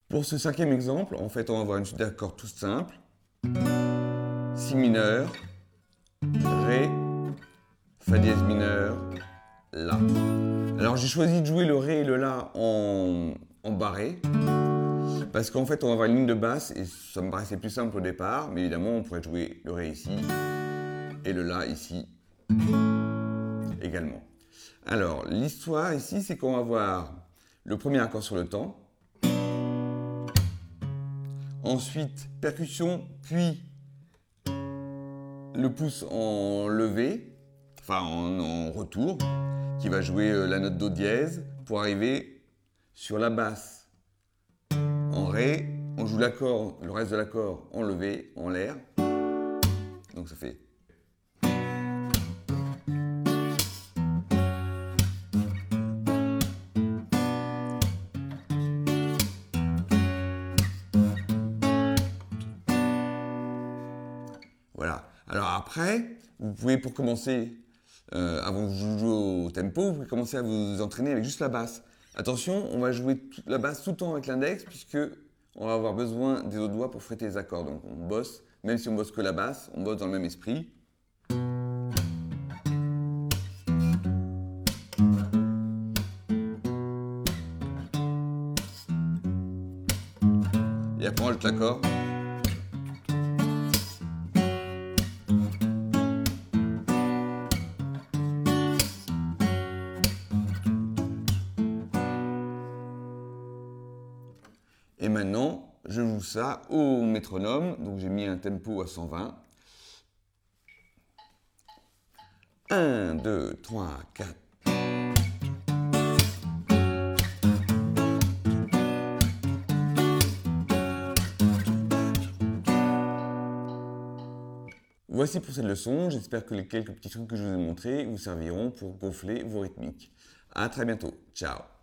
Pour ce cinquième exemple, en fait, on va avoir une suite d'accords tout simple. Si mineur, Ré, Fa dièse mineur, La. Alors j'ai choisi de jouer le Ré et le La en barré, parce qu'en fait on va avoir une ligne de basse et ça me paraissait plus simple au départ, mais évidemment on pourrait jouer le Ré ici et le La ici également. Alors l'histoire ici c'est qu'on va avoir le premier accord sur le temps, ensuite percussion, puis le pouce en levé, enfin en retour, qui va jouer la note Do dièse pour arriver sur la basse en Ré. On joue l'accord, le reste de l'accord en levé, en l'air. Donc ça fait. Voilà. Alors après, vous pouvez pour commencer, avant que je joue au tempo, vous pouvez commencer à vous entraîner avec juste la basse. Attention, on va jouer la basse tout le temps avec l'index puisque on va avoir besoin des autres doigts pour fréter les accords. Donc on bosse, même si on bosse que la basse, on bosse dans le même esprit. Et après on ajoute l'accord. Et maintenant, je joue ça au métronome. Donc j'ai mis un tempo à 120. 1, 2, 3, 4. Voici pour cette leçon, j'espère que les quelques petits trucs que je vous ai montrés vous serviront pour gonfler vos rythmiques. A très bientôt, ciao.